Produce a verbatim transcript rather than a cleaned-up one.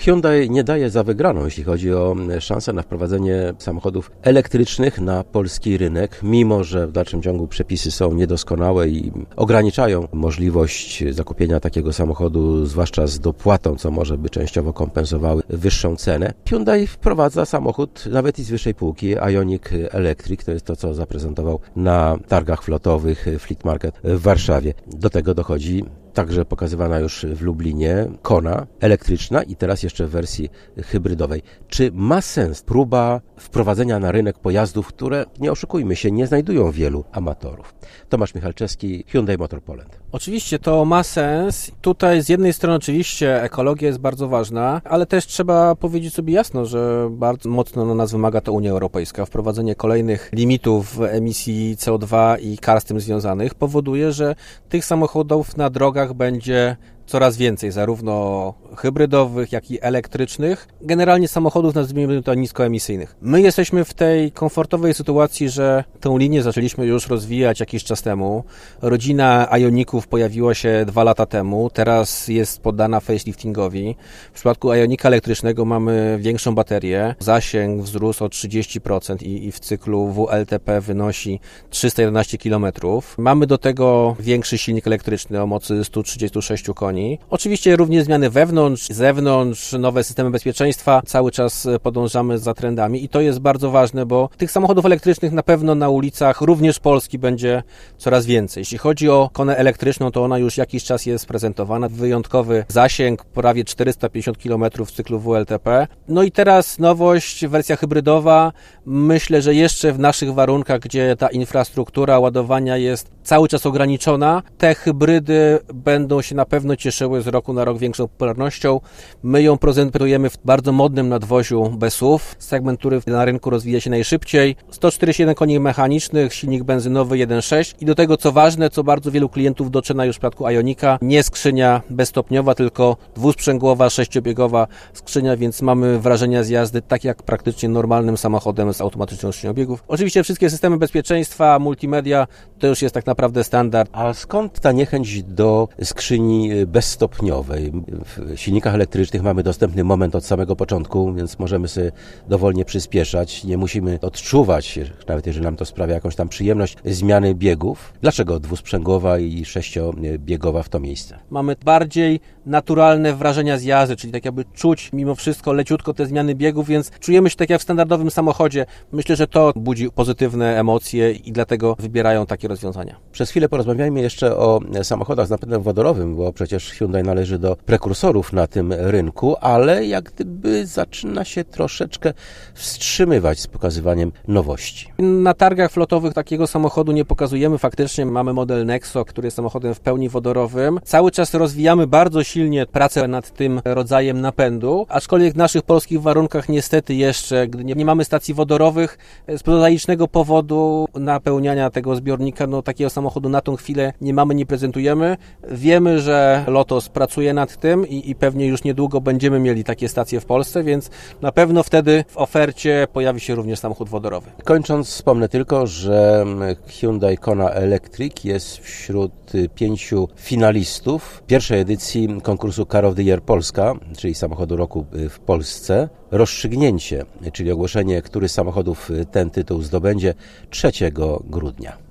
Hyundai nie daje za wygraną, jeśli chodzi o szansę na wprowadzenie samochodów elektrycznych na polski rynek, mimo że w dalszym ciągu przepisy są niedoskonałe i ograniczają możliwość zakupienia takiego samochodu, zwłaszcza z dopłatą, co może by częściowo kompensowały wyższą cenę. Hyundai wprowadza samochód nawet i z wyższej półki, Ioniq Electric, to jest to, co zaprezentował na targach flotowych Fleet Market w Warszawie. Do tego dochodzi także pokazywana już w Lublinie Kona elektryczna i teraz jeszcze w wersji hybrydowej. Czy ma sens próba wprowadzenia na rynek pojazdów, które, nie oszukujmy się, nie znajdują wielu amatorów? Tomasz Michalczewski, Hyundai Motor Poland. Oczywiście to ma sens. Tutaj z jednej strony oczywiście ekologia jest bardzo ważna, ale też trzeba powiedzieć sobie jasno, że bardzo mocno na nas wymaga to Unia Europejska. Wprowadzenie kolejnych limitów emisji C O dwa i kar z tym związanych powoduje, że tych samochodów na drogach będzie coraz więcej, zarówno hybrydowych, jak i elektrycznych. Generalnie samochodów, nazwijmy to, niskoemisyjnych. My jesteśmy w tej komfortowej sytuacji, że tę linię zaczęliśmy już rozwijać jakiś czas temu. Rodzina Ioniqów pojawiła się dwa lata temu, teraz jest poddana faceliftingowi. W przypadku Ioniqa elektrycznego mamy większą baterię, zasięg wzrósł o trzydzieści procent i, i w cyklu W L T P wynosi trzysta jedenaście kilometrów. Mamy do tego większy silnik elektryczny o mocy sto trzydzieści sześć koni. Oczywiście również zmiany wewnątrz, zewnątrz, nowe systemy bezpieczeństwa. Cały czas podążamy za trendami i to jest bardzo ważne, bo tych samochodów elektrycznych na pewno na ulicach również Polski będzie coraz więcej. Jeśli chodzi o konę elektryczną, to ona już jakiś czas jest prezentowana. Wyjątkowy zasięg, prawie czterysta pięćdziesiąt kilometrów w cyklu W L T P. No i teraz nowość, wersja hybrydowa. Myślę, że jeszcze w naszych warunkach, gdzie ta infrastruktura ładowania jest cały czas ograniczona, te hybrydy będą się na pewno cieszyły z roku na rok większą popularnością. My ją prezentujemy w bardzo modnym nadwoziu B S U V, segment, który na rynku rozwija się najszybciej. sto czterdzieści jeden koni mechanicznych, silnik benzynowy jeden przecinek sześć i do tego, co ważne, co bardzo wielu klientów doczyna już w przypadku Ioniqa, nie skrzynia bezstopniowa, tylko dwusprzęgłowa, sześciobiegowa skrzynia, więc mamy wrażenia z jazdy tak jak praktycznie normalnym samochodem z automatyczną skrzynią biegów. Oczywiście wszystkie systemy bezpieczeństwa, multimedia, to już jest tak naprawdę standard. A skąd ta niechęć do skrzyni bezstopniowej? W silnikach elektrycznych mamy dostępny moment od samego początku, więc możemy sobie dowolnie przyspieszać. Nie musimy odczuwać, nawet jeżeli nam to sprawia jakąś tam przyjemność, zmiany biegów. Dlaczego dwusprzęgłowa i sześciobiegowa w to miejsce? Mamy bardziej naturalne wrażenia z jazdy, czyli tak jakby czuć mimo wszystko leciutko te zmiany biegów, więc czujemy się tak jak w standardowym samochodzie. Myślę, że to budzi pozytywne emocje i dlatego wybierają takie rozwiązania. Przez chwilę porozmawiajmy jeszcze o samochodach z napędem wodorowym, bo przecież Hyundai należy do prekursorów na tym rynku, ale jak gdyby zaczyna się troszeczkę wstrzymywać z pokazywaniem nowości. Na targach flotowych takiego samochodu nie pokazujemy. Faktycznie mamy model Nexo, który jest samochodem w pełni wodorowym. Cały czas rozwijamy bardzo silnie pracę nad tym rodzajem napędu, aczkolwiek w naszych polskich warunkach niestety jeszcze, gdy nie, nie mamy stacji wodorowych, z prozaicznego powodu napełniania tego zbiornika, no takiego samochodu na tą chwilę nie mamy, nie prezentujemy. Wiemy, że Lotos pracuje nad tym i, i pewnie już niedługo będziemy mieli takie stacje w Polsce, więc na pewno wtedy w ofercie pojawi się również samochód wodorowy. Kończąc, wspomnę tylko, że Hyundai Kona Electric jest wśród pięciu finalistów pierwszej edycji konkursu Car of the Year Polska, czyli samochodu roku w Polsce. Rozstrzygnięcie, czyli ogłoszenie, który z samochodów ten tytuł zdobędzie trzeciego grudnia.